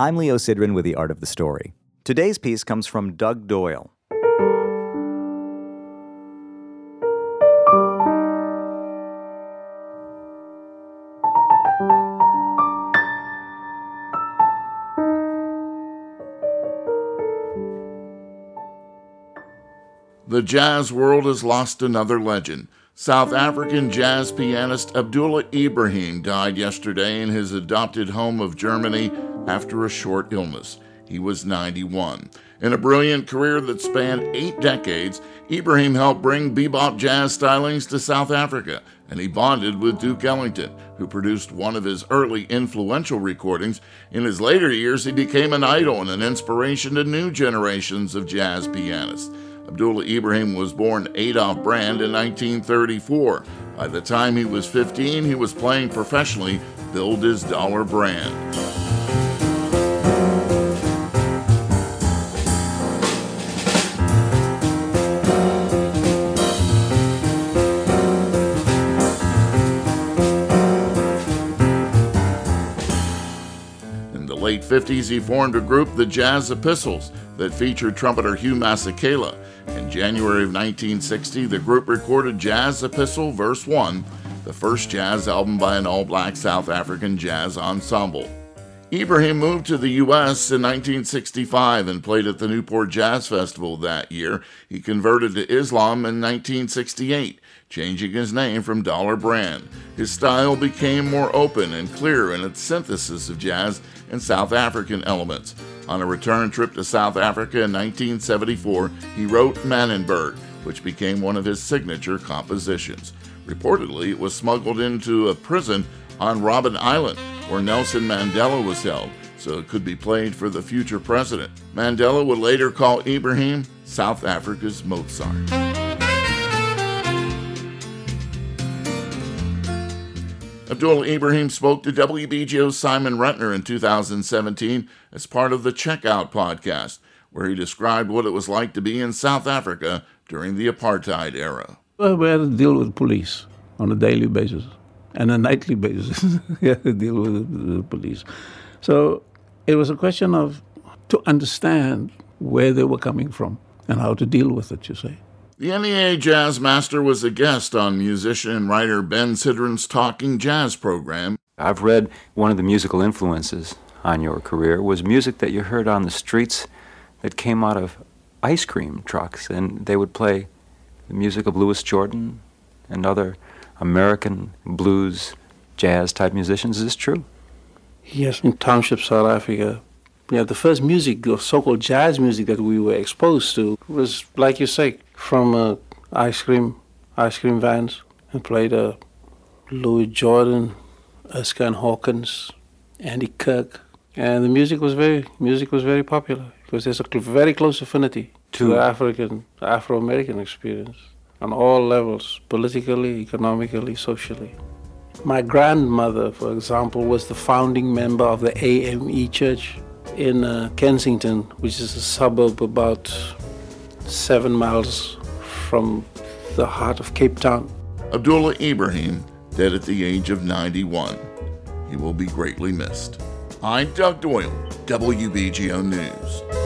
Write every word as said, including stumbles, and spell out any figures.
I'm Leo Sidran with The Art of the Story. Today's piece comes from Doug Doyle. The jazz world has lost another legend. South African jazz pianist Abdullah Ibrahim died yesterday in his adopted home of Germany after a short illness. He was ninety-one. In a brilliant career that spanned eight decades, Ibrahim helped bring bebop jazz stylings to South Africa, and he bonded with Duke Ellington, who produced one of his early influential recordings. In his later years, he became an idol and an inspiration to new generations of jazz pianists. Abdullah Ibrahim was born Adolf Brand in nineteen thirty-four. By the time he was fifteen, he was playing professionally, billed as Dollar Brand. In the late fifties, he formed a group, the Jazz Epistles, that featured trumpeter Hugh Masekela. In January of nineteen sixty, the group recorded Jazz Epistle Verse one, the first jazz album by an all-black South African jazz ensemble. Ibrahim moved to the U S in nineteen sixty-five and played at the Newport Jazz Festival that year. He converted to Islam in nineteen sixty-eight, changing his name from Dollar Brand. His style became more open and clear in its synthesis of jazz and South African elements. On a return trip to South Africa in nineteen seventy-four, he wrote Manenberg, which became one of his signature compositions. Reportedly, it was smuggled into a prison on Robben Island, where Nelson Mandela was held, so it could be played for the future president. Mandela would later call Ibrahim South Africa's Mozart. Abdullah Ibrahim spoke to W B G O's Simon Rentner in two thousand seventeen as part of the Checkout podcast, where he described what it was like to be in South Africa during the apartheid era. Well, we had to deal with police on a daily basis and a nightly basis. We had to deal with the police. So it was a question of to understand where they were coming from and how to deal with it, you say. The N E A Jazz Master was a guest on musician and writer Ben Sidran's Talking Jazz program. I've read one of the musical influences on your career was music that you heard on the streets that came out of ice cream trucks, and they would play the music of Louis Jordan and other American blues, jazz-type musicians. Is this true? Yes, in Township, South Africa. Yeah, the first music, or so-called jazz music that we were exposed to was, like you say, from uh, ice cream, ice cream vans, and played uh, Louis Jordan, Erskine and Hawkins, Andy Kirk, and the music was very, music was very popular because there's a cl- very close affinity to the African, Afro-American experience on all levels, politically, economically, socially. My grandmother, for example, was the founding member of the A M E Church in uh, Kensington, which is a suburb about seven miles from the heart of Cape Town. Abdullah Ibrahim, dead at the age of ninety-one. He will be greatly missed. I'm Doug Doyle, W B G O News.